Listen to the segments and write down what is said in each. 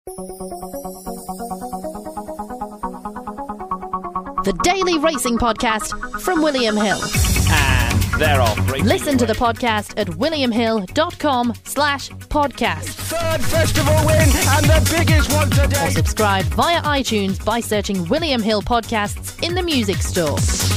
The Daily Racing Podcast from William Hill. And they're off. Listen to the podcast at williamhill.com/podcast. Third festival win and the biggest one today. Or subscribe via iTunes by searching William Hill Podcasts in the music store.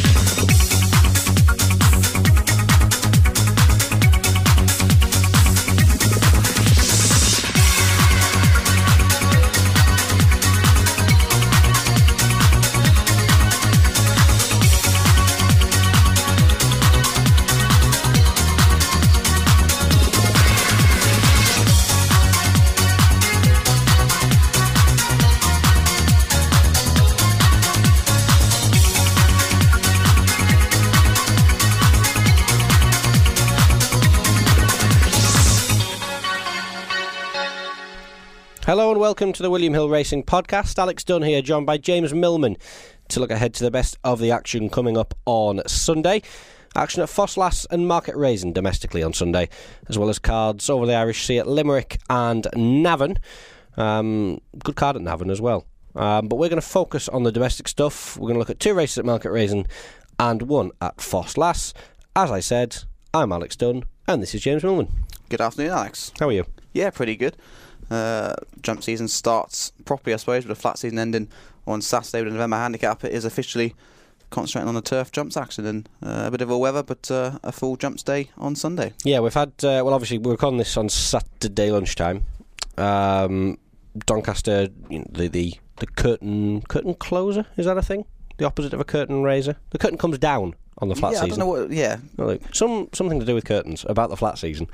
Hello and welcome to the William Hill Racing Podcast. Alex Dunn here, joined by James Millman, to look ahead to the best of the action coming up on Sunday. Action at Ffos and Market Rasen domestically on Sunday, as well as cards over the Irish Sea at Limerick and Navan. Good card at Navan as well. But we're going to focus on the domestic stuff. We're going to look at 2 races at Market Rasen and 1 at Ffos. As I said, I'm Alex Dunn and this is James Millman. Good afternoon, Alex. How are you? Yeah, pretty good. Jump season starts properly, I suppose, with the flat season ending on Saturday with the November handicap. It is officially concentrating on the turf jumps action and a bit of all weather, but a full jumps day on Sunday. Yeah, we've had, obviously we're recording this on Saturday lunchtime. Doncaster, the curtain closer, is that a thing? The opposite of a curtain raiser? The curtain comes down on the flat season. I don't know what, yeah. Something to do with curtains, about the flat season.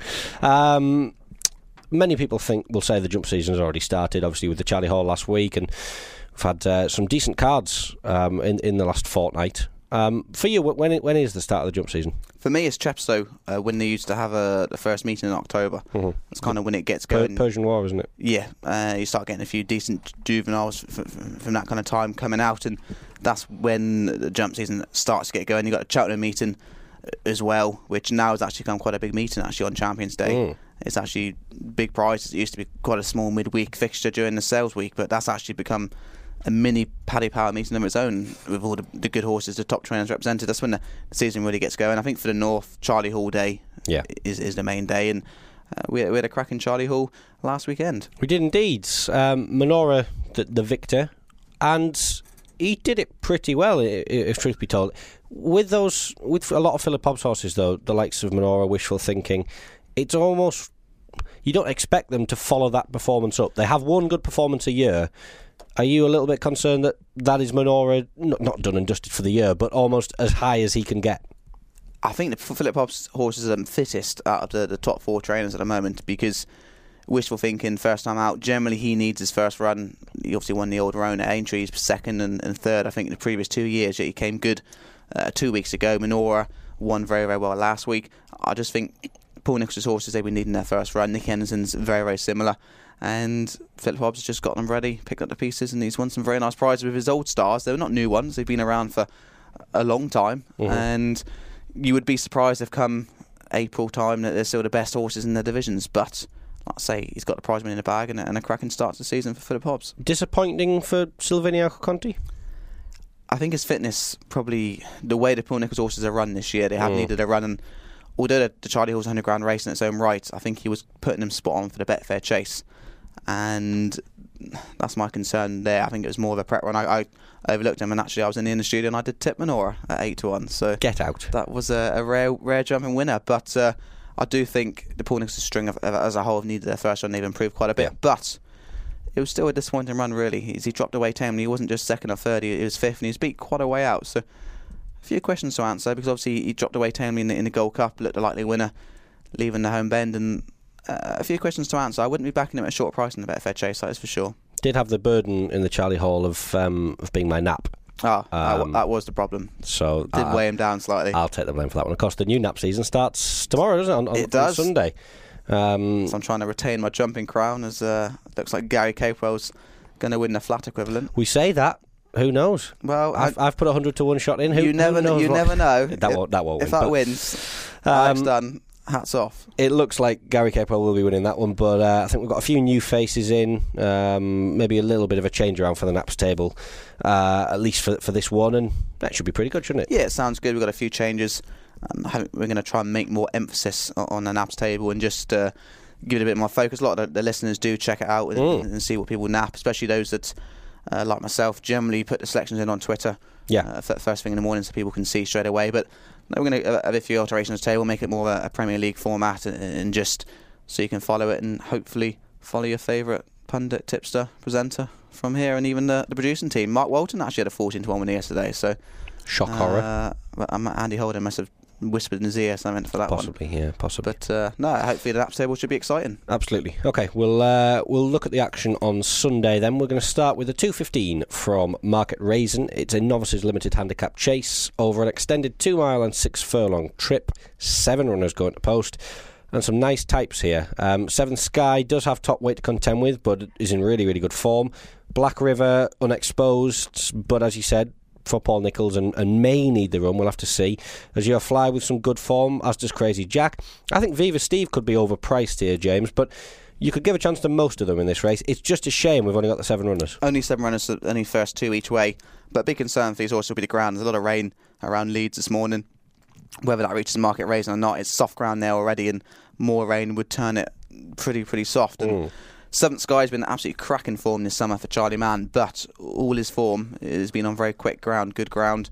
Many people will say the jump season has already started, obviously with the Charlie Hall last week, and we've had some decent cards in the last fortnight. For you, when is the start of the jump season? For me, it's Chepstow, when they used to have the first meeting in October. Mm-hmm. That's kind of when it gets going. Persian War, isn't it? Yeah, you start getting a few decent juveniles from that kind of time coming out, and that's when the jump season starts to get going. You've got a Cheltenham meeting as well, which now has actually become quite a big meeting actually on Champions Day. It's actually big prizes. It used to be quite a small midweek fixture during the sales week, but that's actually become a mini Paddy Power meeting of its own with all the good horses, the top trainers represented. That's when the season really gets going. I think for the North, Charlie Hall Day is the main day, and we had a cracking Charlie Hall last weekend. We did indeed. Manora, the victor, and he did it pretty well, if truth be told. With a lot of Philip Hobbs horses, though, the likes of Manora, Wishful Thinking, it's almost, you don't expect them to follow that performance up. They have one good performance a year. Are you a little bit concerned that is Manora not done and dusted for the year, but almost as high as he can get? I think the Philip Hobbs horses are fittest out of the top 4 trainers at the moment, because Wishful Thinking, first time out, generally he needs his first run. He obviously won the Old Roan at Aintree, second and third, I think, in the previous 2 years. Yet he came good 2 weeks ago. Manora won very, very well last week. I just think Paul Nicholls' horses, they've been needing their first run. Nick Henderson's very, very similar. And Philip Hobbs has just got them ready, picked up the pieces, and he's won some very nice prizes with his old stars. They're not new ones. They've been around for a long time. Mm-hmm. And you would be surprised if come April time that they're still the best horses in their divisions. But, like I say, he's got the prize money in the bag and a cracking start to the season for Philip Hobbs. Disappointing for Silviniaco Conti? I think his fitness, probably the way the Paul Nicholls horses are run this year, they have needed a run. And although the Charlie Hall's 100 grand race in its own right, I think he was putting them spot on for the Betfair Chase. And that's my concern there. I think it was more of a prep run. I overlooked him, and actually I was in the studio and I did tip Manora at 8-1. So get out. That was a rare jumping winner. But I do think the Paul Nicholls string as a whole have needed their first run. They've improved quite a bit. Yeah. But it was still a disappointing run, really. He dropped away tamely. He wasn't just second or third, he was fifth, and he was beat quite a way out. So a few questions to answer, because obviously he dropped away tamely in the Gold Cup, looked a likely winner, leaving the home bend, and a few questions to answer. I wouldn't be backing him at a short price in the Betfair Chase, that is for sure. Did have the burden in the Charlie Hall of being my nap. That was the problem. So did weigh him down slightly. I'll take the blame for that one. Of course, the new nap season starts tomorrow, doesn't it? On Sunday. So I'm trying to retain my jumping crown, as looks like Gary Capewell's going to win the flat equivalent. We say that. Who knows? Well, I've put 100 to 1 shot in. You never know. That won't win. If that wins, I've done. hats off. It looks like Gary Capewell will be winning that one, but I think we've got a few new faces in, maybe a little bit of a change around for the Naps table, at least for this one, and that should be pretty good, shouldn't it? Yeah, it sounds good. We've got a few changes. We're going to try and make more emphasis on the Naps table and just give it a bit more focus. A lot of the listeners do check it out and see what people nap, especially those that, like myself, generally put the selections in on Twitter first thing in the morning so people can see straight away. But we're going to have a few alterations to the table, make it more a Premier League format, and just so you can follow it and hopefully follow your favourite pundit, tipster, presenter from here, and even the producing team. Mark Walton actually had a 14-1 win yesterday, so shock horror. Andy Holden must have whispered in his ear something for that possibly, one. Yeah, possibly. But no, hopefully the Naps table should be exciting. Absolutely. Okay, we'll look at the action on Sunday then. We're going to start with the 2:15 from Market Raisin. It's a novices limited handicap chase over an extended 2 mile and 6 furlong trip. 7 runners going to post. And some nice types here. Seventh Sky does have top weight to contend with, but is in really, really good form. Black River, unexposed, but as you said, for Paul Nicholls and may need the run, we'll have to see. Azure Fly with some good form, as does Crazy Jack. I think Viva Steve could be overpriced here, James, but you could give a chance to most of them in this race. It's just a shame we've only got the 7 runners. Only 7 runners, only first 2 each way. But big concern for these horses will be the ground. There's a lot of rain around Leeds this morning. Whether that reaches Market Raisin or not, it's soft ground there already, and more rain would turn it pretty soft. And Seventh Sky has been absolutely cracking form this summer for Charlie Mann, but all his form has been on very quick ground, good ground.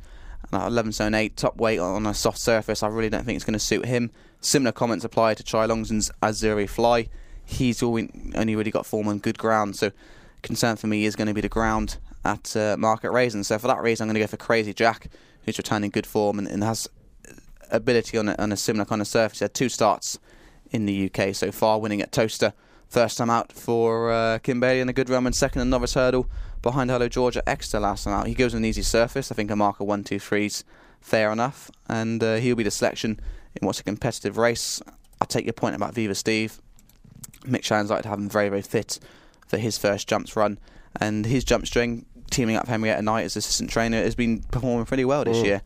11 stone 8, top weight on a soft surface. I really don't think it's going to suit him. Similar comments apply to Chai Longson's Azure Fly. He's only really got form on good ground, so concern for me is going to be the ground at Market Raisin. So for that reason, I'm going to go for Crazy Jack, who's returning good form and has ability on a similar kind of surface. He had 2 starts in the UK so far, winning at Toaster. First time out for Kim Bailey in a good run, and second in novice hurdle behind Hello Georgia Exeter last time out. He goes on an easy surface. I think a marker 1, 2, 3's fair enough, and he'll be the selection in what's a competitive race. I'll take your point about Viva Steve. Mick Shannon's like to have him very, very fit for his first jumps run, and his jump string, teaming up Henrietta Knight as assistant trainer, has been performing pretty well this year.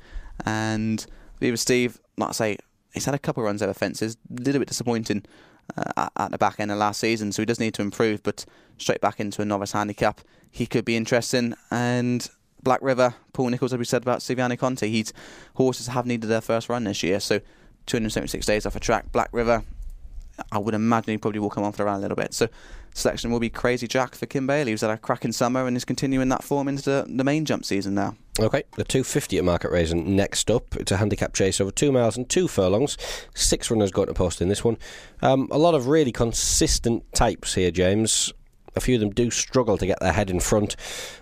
And Viva Steve, like I say, he's had a couple of runs over fences, a little bit disappointing at the back end of last season, so he does need to improve, but straight back into a novice handicap, he could be interesting. And Black River, Paul Nicholls, as we said about Siviane Conti, horses have needed their first run this year, so 276 days off a track. Black River, I would imagine he probably will come off the run a little bit. So selection will be Crazy Jack for Kim Bailey, who's had a cracking summer and is continuing that form into the main jump season now. Okay, the 2:50 at Market Raisin next up. It's a handicap chase over 2 miles and 2 furlongs. 6 runners going to post in this one. A lot of really consistent types here, James. A few of them do struggle to get their head in front,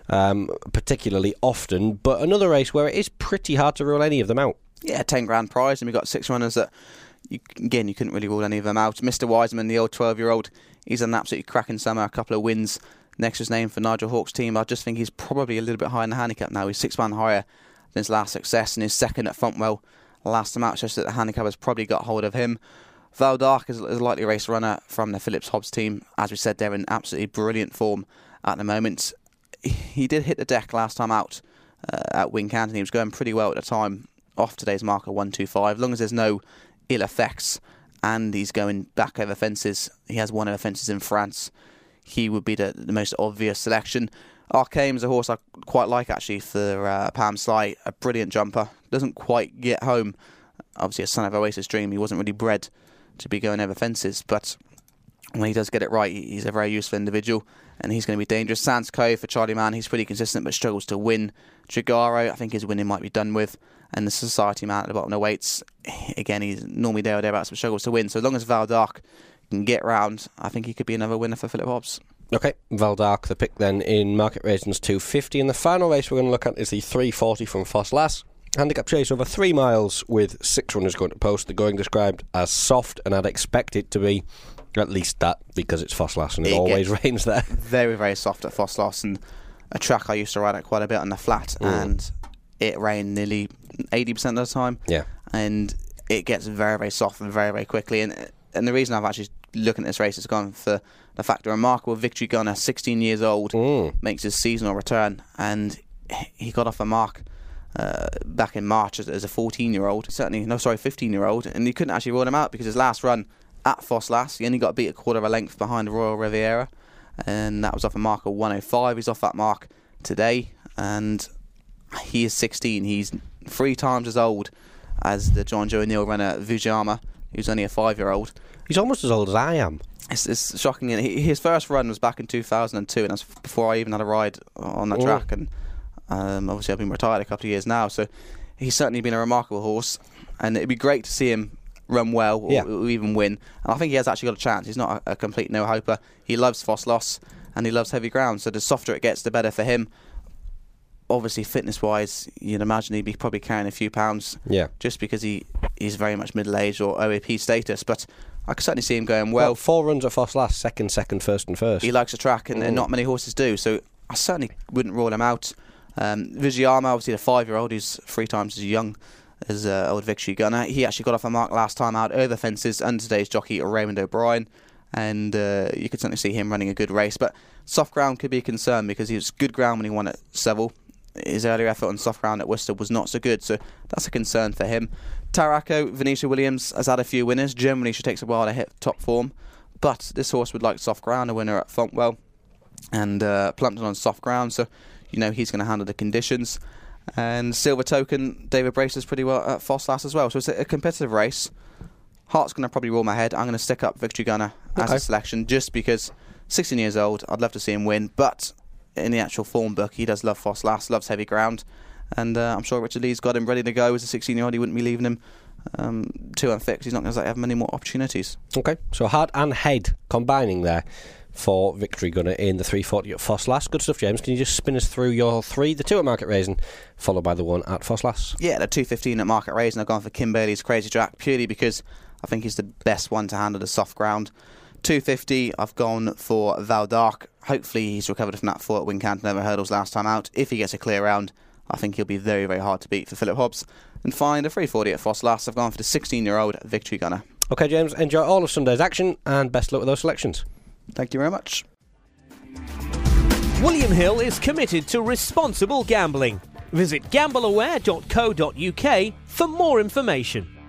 particularly often. But another race where it is pretty hard to rule any of them out. Yeah, 10 grand prize, and we've got 6 runners that, you couldn't really rule any of them out. Mr. Wiseman, the old 12-year-old, he's had an absolutely cracking summer, a couple of wins. Next was named for Nigel Hawke's team. I just think he's probably a little bit higher in the handicap now. He's 6 man higher than his last success, and his second at Fontwell last time out, just that the handicap has probably got hold of him. Val d'Arc is a likely race runner from the Phillips Hobbs team. As we said, they're in absolutely brilliant form at the moment. He did hit the deck last time out at Wincanton. He was going pretty well at the time, off today's marker 125. As long as there's no ill effects and he's going back over fences, he has won over fences in France, he would be the most obvious selection. Arcane is a horse I quite like actually for Pam Sly, a brilliant jumper, doesn't quite get home. Obviously a son of Oasis Dream, he wasn't really bred to be going over fences, but when he does get it right, he's a very useful individual and he's going to be dangerous. Sands Cove for Charlie Mann, he's pretty consistent but struggles to win. Trigaro, I think his winning might be done with, and the Society Man at the bottom of the weights, again, he's normally there or thereabouts but struggles to win. So as long as Val d'Arc can get round, I think he could be another winner for Philip Hobbs. Okay, Val d'Arc, the pick then in Market Raisin's 2:50, and the final race we're going to look at is the 3:40 from Foss Lass. Handicap chase over 3 miles with 6 runners going to post. The going described as soft, and I'd expect it to be at least that because it's Foss Lass and it always rains there. Very, very soft at Foss Lass, and a track I used to ride at quite a bit on the flat, and it rained nearly 80% of the time. Yeah, and it gets very, very soft and very, very quickly. And the reason I've actually looking at this race has gone for the fact the remarkable Victory Gunner, 16 years old, makes his seasonal return, and he got off a mark back in March as a 14-year-old, 15-year-old, and you couldn't actually rule him out because his last run at Foss Lass, he only got beat a quarter of a length behind Royal Riviera, and that was off a mark of 105. He's off that mark today, and he is 16. He's 3 times as old as the John Joe O'Neill runner Fujiyama, who's only a 5-year-old. He's almost as old as I am. It's shocking. His first run was back in 2002, and that's before I even had a ride on that track. And obviously I've been retired a couple of years now, so he's certainly been a remarkable horse, and it'd be great to see him run well or even win. And I think he has actually got a chance. He's not a complete no-hoper. He loves Foss Lass, and he loves heavy ground, so the softer it gets, the better for him. Obviously, fitness-wise, you'd imagine he'd be probably carrying a few pounds, just because he's very much middle-aged or OAP status, but I can certainly see him going well. 4 runs at Foss Lass, second, first and first. He likes the track, and not many horses do, so I certainly wouldn't rule him out. Fujiyama, obviously the 5-year-old, who's 3 times as young as old Victory Gunner. He actually got off a mark last time out over fences under today's jockey Raymond O'Brien, and you could certainly see him running a good race, but soft ground could be a concern because he was good ground when he won at Seville. His earlier effort on soft ground at Worcester was not so good, so that's a concern for him. Tarraco, Venetia Williams, has had a few winners. Generally, she takes a while to hit top form, but this horse would like soft ground, a winner at Fontwell, and Plumpton on soft ground, so he's going to handle the conditions. And Silver Token, David braces pretty well at Foss Lass as well, so it's a competitive race. Heart's going to probably rule my head. I'm going to stick up Victory Gunner as a selection, just because 16 years old, I'd love to see him win, but in the actual form book, he does love Foss Lass, loves heavy ground, and I'm sure Richard Lee's got him ready to go as a 16-year-old. He wouldn't be leaving him too unfit. He's not going to have many more opportunities. Okay, so heart and head combining there for Victory Gunner in the 340 at Foss Lass. Good stuff, James. Can you just spin us through your 3, the 2 at Market Rasen, followed by the 1 at Foss Lass? Yeah, the 215 at Market Rasen, I've gone for Kim Bailey's Crazy Jack, purely because I think he's the best one to handle the soft ground. 250, I've gone for Val d'Arc. Hopefully he's recovered from that fall at Wincanton over hurdles last time out. If he gets a clear round, I think he'll be very, very hard to beat for Philip Hobbs. And finally, the 340 at Foss Lass, I've gone for the 16-year-old Victory Gunner. Okay, James, enjoy all of Sunday's action, and best luck with those selections. Thank you very much. William Hill is committed to responsible gambling. Visit gambleaware.co.uk for more information.